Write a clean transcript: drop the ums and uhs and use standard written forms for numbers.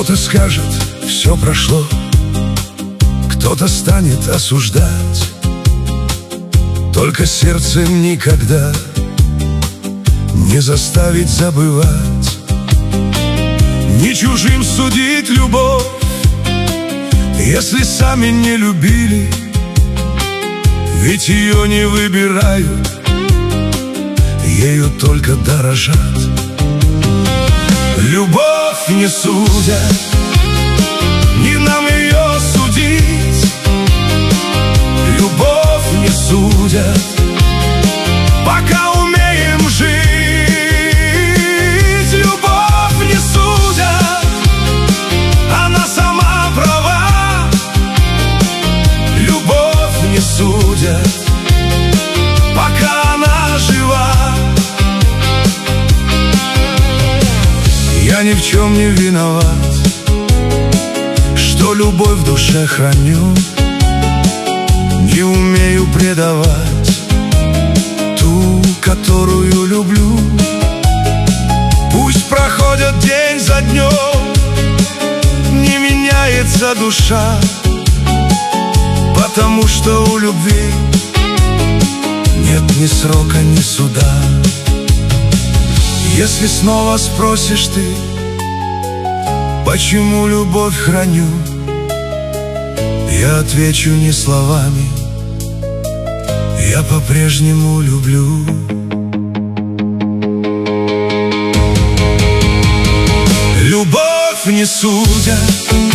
Кто-то скажет, все прошло, кто-то станет осуждать. Только сердцем никогда не заставить забывать. Не чужим судить любовь, если сами не любили. Ведь ее не выбирают, ею только дорожат. Любовь не судят, не нам ее судить. Любовь не судят, пока умеем жить. Любовь не судят, она сама права. Любовь не судят, пока она жива. Я ни в чем не виноват, что любовь в душе храню. Не умею предавать ту, которую люблю. Пусть проходит день за днем, не меняется душа, потому что у любви нет ни срока, ни суда. Если снова спросишь ты, почему любовь храню, я отвечу не словами: я по-прежнему люблю. Любовь не судят,